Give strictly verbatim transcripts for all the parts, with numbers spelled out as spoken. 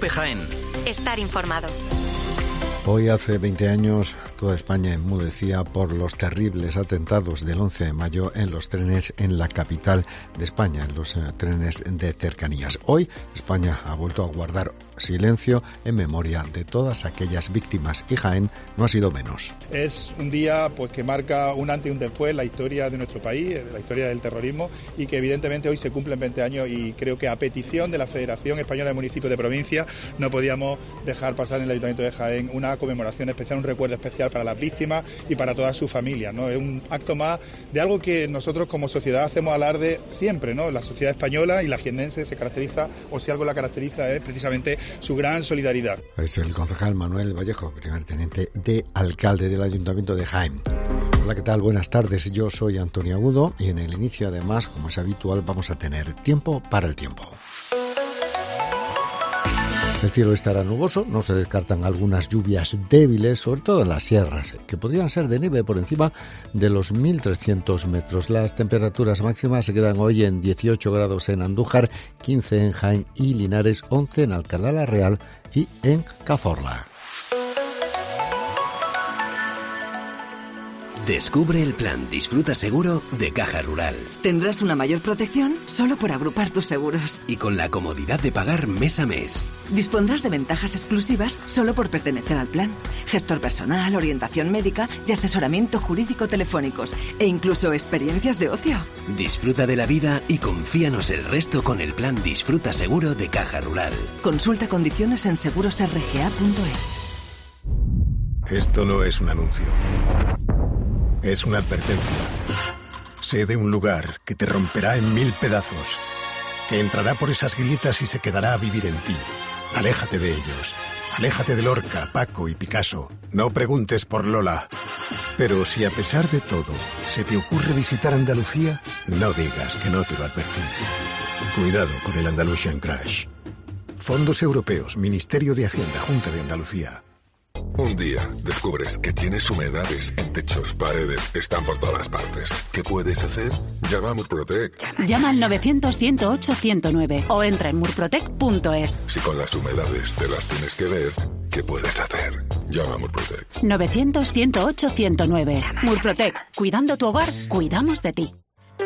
COPE Jaén. Estar informado. Hoy hace veinte años toda España enmudecía por los terribles atentados del once de mayo en los trenes en la capital de España, en los eh, trenes de cercanías. Hoy España ha vuelto a guardar silencio en memoria de todas aquellas víctimas y Jaén no ha sido menos. Es un día pues que marca un antes y un después en la historia de nuestro país, la historia del terrorismo, y que evidentemente hoy se cumplen veinte años y creo que a petición de la Federación Española de Municipios de Provincia no podíamos dejar pasar en el Ayuntamiento de Jaén una conmemoración especial, un recuerdo especial para las víctimas y para todas sus familias, ¿no? Es un acto más de algo que nosotros como sociedad hacemos alarde siempre, ¿no? La sociedad española y la jiennense se caracteriza, o si algo la caracteriza es precisamente su gran solidaridad. Es el concejal Manuel Vallejo, primer teniente de alcalde del Ayuntamiento de Jaén. Hola, ¿qué tal? Buenas tardes, yo soy Antonio Agudo y en el inicio además, como es habitual, vamos a tener tiempo para el tiempo. El cielo estará nuboso, no se descartan algunas lluvias débiles, sobre todo en las sierras, que podrían ser de nieve por encima de los mil trescientos metros. Las temperaturas máximas se quedan hoy en dieciocho grados en Andújar, quince en Jaén y Linares, once en Alcalá la Real y en Cazorla. Descubre el plan Disfruta Seguro de Caja Rural. Tendrás una mayor protección solo por agrupar tus seguros. Y con la comodidad de pagar mes a mes. Dispondrás de ventajas exclusivas solo por pertenecer al plan. Gestor personal, orientación médica y asesoramiento jurídico telefónicos. E incluso experiencias de ocio. Disfruta de la vida y confíanos el resto con el plan Disfruta Seguro de Caja Rural. Consulta condiciones en seguros r g a punto es. Esto no es un anuncio. Es una advertencia. Sé de un lugar que te romperá en mil pedazos, que entrará por esas grietas y se quedará a vivir en ti. Aléjate de ellos. Aléjate de Lorca, Paco y Picasso. No preguntes por Lola. Pero si a pesar de todo se te ocurre visitar Andalucía, no digas que no te lo advertí. Cuidado con el Andalusian Crash. Fondos Europeos, Ministerio de Hacienda, Junta de Andalucía. Un día descubres que tienes humedades en techos, paredes, están por todas partes. ¿Qué puedes hacer? Llama a Murprotec. Llama al novecientos, ciento ocho, ciento nueve o entra en murprotec punto es. Si con las humedades te las tienes que ver, ¿qué puedes hacer? Llama a Murprotec. novecientos, ciento ocho, ciento nueve. Murprotec. Cuidando tu hogar, cuidamos de ti.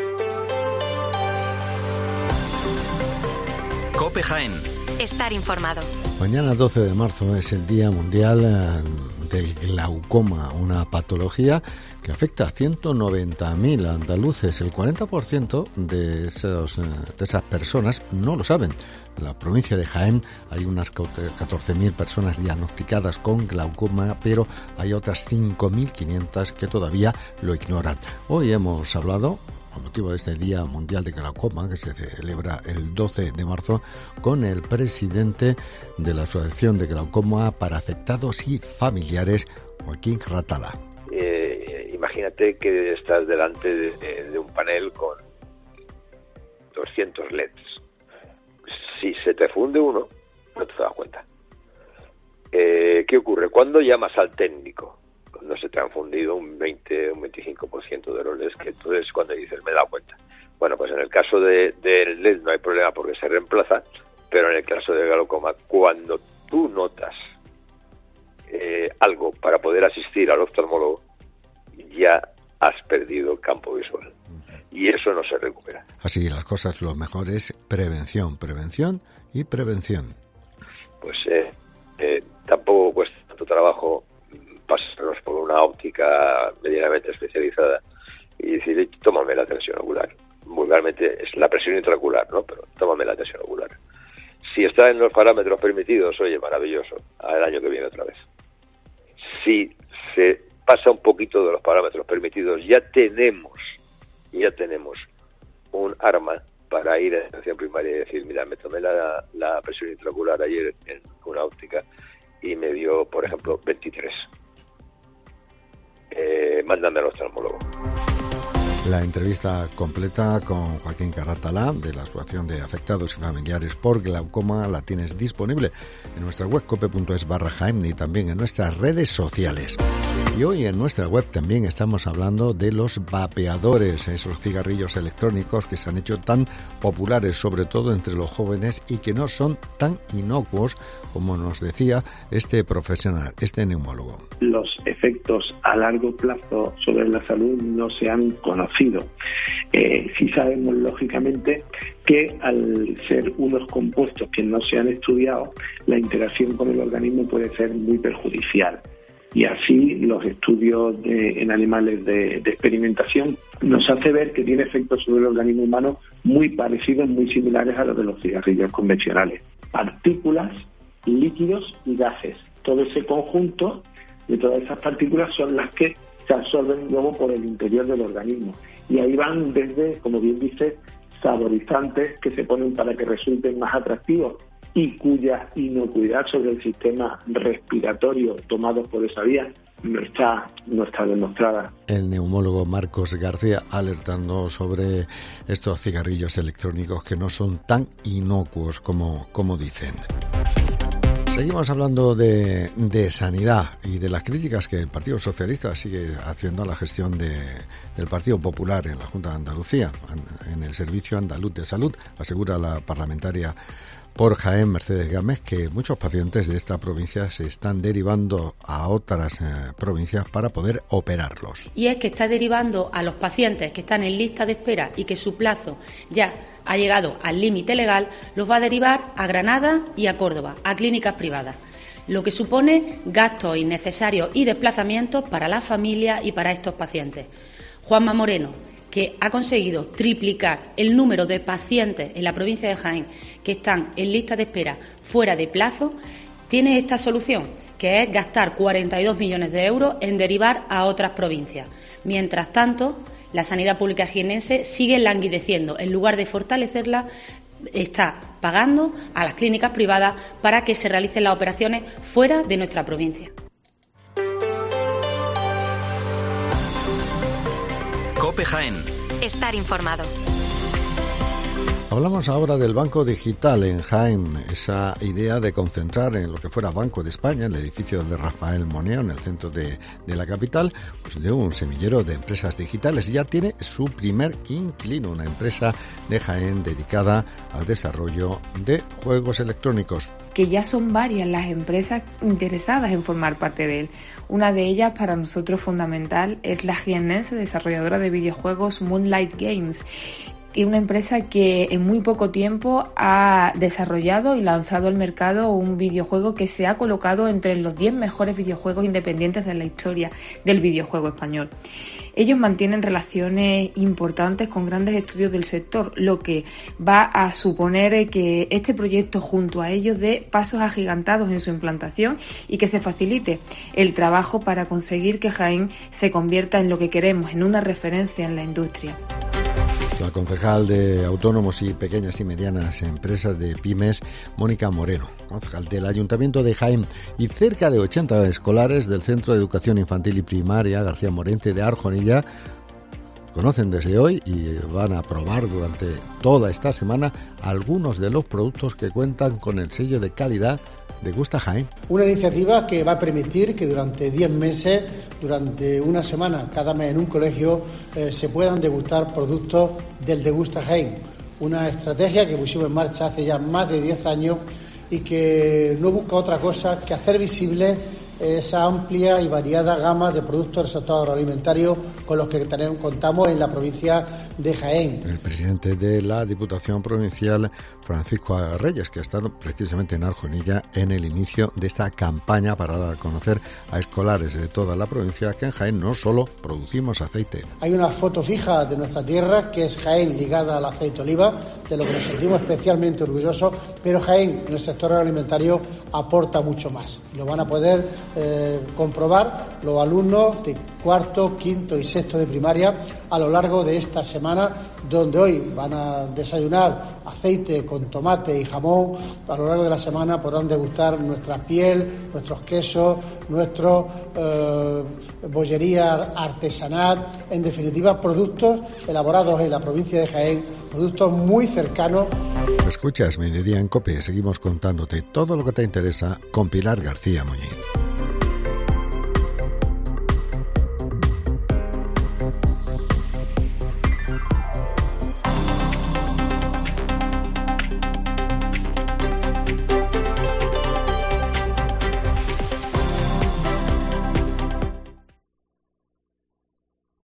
COPE Jaén. Estar informado. Mañana doce de marzo es el Día Mundial del Glaucoma, una patología que afecta a ciento noventa mil andaluces. El cuarenta por ciento de, esos, de esas personas no lo saben. En la provincia de Jaén hay unas catorce mil personas diagnosticadas con glaucoma, pero hay otras cinco mil quinientas que todavía lo ignoran. Hoy hemos hablado, con motivo de este Día Mundial de Glaucoma, que se celebra el doce de marzo, con el presidente de la Asociación de Glaucoma para Afectados y Familiares, Joaquín Ratala. Eh, imagínate que estás delante de, de un panel con doscientos L E Ds. Si se te funde uno, no te das cuenta. Eh, ¿Qué ocurre? ¿Cuándo llamas al técnico? Cuando se te han fundido un veinte, un veinticinco por ciento de los L E Ds, que entonces cuando dices, me he dado cuenta. Bueno, pues en el caso de, del L E D no hay problema porque se reemplaza, pero en el caso de glaucoma, cuando tú notas eh, algo para poder asistir al oftalmólogo, ya has perdido el campo visual. Y eso no se recupera. Así las cosas, lo mejor es prevención, prevención y prevención. Pues eh, eh, tampoco cuesta tanto trabajo pasarnos por una óptica medianamente especializada y decir, tómame la tensión ocular. Vulgarmente es la presión intraocular, ¿no? Pero tómame la tensión ocular. Si está en los parámetros permitidos, oye, maravilloso, al año que viene otra vez. Si se pasa un poquito de los parámetros permitidos, ya tenemos, ya tenemos un arma para ir a la atención primaria y decir, mira, me tomé la, la presión intraocular ayer en una óptica y me dio, por ejemplo, veintitrés. Eh, mándame al oftalmólogo. La entrevista completa con Joaquín Carratalá de la Asociación de Afectados y Familiares por Glaucoma la tienes disponible en nuestra web cope.es barra Jaén y también en nuestras redes sociales. Y hoy en nuestra web también estamos hablando de los vapeadores, esos cigarrillos electrónicos que se han hecho tan populares, sobre todo entre los jóvenes, y que no son tan inocuos como nos decía este profesional, este neumólogo. Los efectos a largo plazo sobre la salud no se han conocido. Eh, sí sabemos, lógicamente, que al ser unos compuestos que no se han estudiado, la interacción con el organismo puede ser muy perjudicial. Y así los estudios de, en animales de, de experimentación nos hace ver que tiene efectos sobre el organismo humano muy parecidos, muy similares a los de los cigarrillos convencionales. Partículas, líquidos y gases. Todo ese conjunto de todas esas partículas son las que se absorben luego por el interior del organismo. Y ahí van desde, como bien dice, saborizantes que se ponen para que resulten más atractivos y cuya inocuidad sobre el sistema respiratorio tomado por esa vía no está, no está demostrada. El neumólogo Marcos García alertando sobre estos cigarrillos electrónicos que no son tan inocuos como, como dicen. Seguimos hablando de, de sanidad y de las críticas que el Partido Socialista sigue haciendo a la gestión de, del Partido Popular en la Junta de Andalucía, en el Servicio Andaluz de Salud. Asegura la parlamentaria por Jaén, Mercedes Gámez, que muchos pacientes de esta provincia se están derivando a otras eh, provincias para poder operarlos. Y es que está derivando a los pacientes que están en lista de espera y que su plazo ya ha llegado al límite legal, los va a derivar a Granada y a Córdoba, a clínicas privadas, lo que supone gastos innecesarios y desplazamientos para la familia y para estos pacientes. Juanma Moreno, que ha conseguido triplicar el número de pacientes en la provincia de Jaén que están en lista de espera fuera de plazo, tiene esta solución, que es gastar cuarenta y dos millones de euros en derivar a otras provincias. Mientras tanto, la sanidad pública jienense sigue languideciendo. En lugar de fortalecerla, está pagando a las clínicas privadas para que se realicen las operaciones fuera de nuestra provincia. COPE Jaén. Estar informado. Hablamos ahora del Banco Digital en Jaén, esa idea de concentrar en lo que fuera Banco de España, el edificio de Rafael Moneo, en el centro de, de la capital, pues de un semillero de empresas digitales. Ya tiene su primer inquilino, una empresa de Jaén dedicada al desarrollo de juegos electrónicos. Que ya son varias las empresas interesadas en formar parte de él. Una de ellas, para nosotros fundamental, es la jiennense desarrolladora de videojuegos Moonlight Games, y una empresa que en muy poco tiempo ha desarrollado y lanzado al mercado un videojuego que se ha colocado entre los diez mejores videojuegos independientes de la historia del videojuego español. Ellos mantienen relaciones importantes con grandes estudios del sector, lo que va a suponer que este proyecto junto a ellos dé pasos agigantados en su implantación y que se facilite el trabajo para conseguir que Jaén se convierta en lo que queremos, en una referencia en la industria. La concejal de Autónomos y Pequeñas y Medianas Empresas de Pymes, Mónica Moreno, concejal del Ayuntamiento de Jaén, y cerca de ochenta escolares del Centro de Educación Infantil y Primaria García Morente de Arjonilla conocen desde hoy y van a probar durante toda esta semana algunos de los productos que cuentan con el sello de calidad de Gusta Jaén. Una iniciativa que va a permitir que durante diez meses, durante una semana, cada mes en un colegio, eh, se puedan degustar productos del Degusta Jaén. Una estrategia que pusimos en marcha hace ya más de diez años y que no busca otra cosa que hacer visible esa amplia y variada gama de productos del sector agroalimentario con los que tenemos, contamos en la provincia de Jaén. El presidente de la Diputación Provincial, Francisco Reyes, que ha estado precisamente en Arjonilla en el inicio de esta campaña para dar a conocer a escolares de toda la provincia que en Jaén no solo producimos aceite. Hay una foto fija de nuestra tierra que es Jaén ligada al aceite de oliva, de lo que nos sentimos especialmente orgullosos, pero Jaén en el sector agroalimentario aporta mucho más. Lo van a poder Eh, comprobar los alumnos de cuarto, quinto y sexto de primaria a lo largo de esta semana, donde hoy van a desayunar aceite con tomate y jamón. A lo largo de la semana podrán degustar nuestra piel, nuestros quesos, nuestra eh, bollería artesanal, en definitiva productos elaborados en la provincia de Jaén, productos muy cercanos. Escuchas Mediodía en COPE, seguimos contándote todo lo que te interesa con Pilar García Muñiz.